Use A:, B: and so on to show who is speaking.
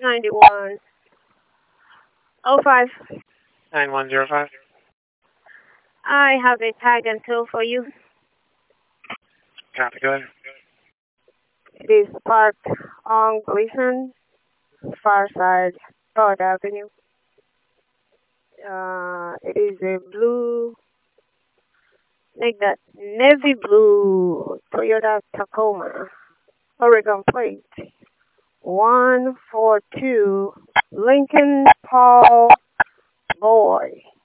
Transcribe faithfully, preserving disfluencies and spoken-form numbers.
A: ninety-one oh five.
B: nine one zero five.
A: I have a tag and tow for you.
B: Copy, go ahead.
A: It is parked on Gleason, far side, Broad Avenue. Uh, it is a blue, like that navy blue Toyota Tacoma, Oregon plate. one four two Lincoln Paul Boy.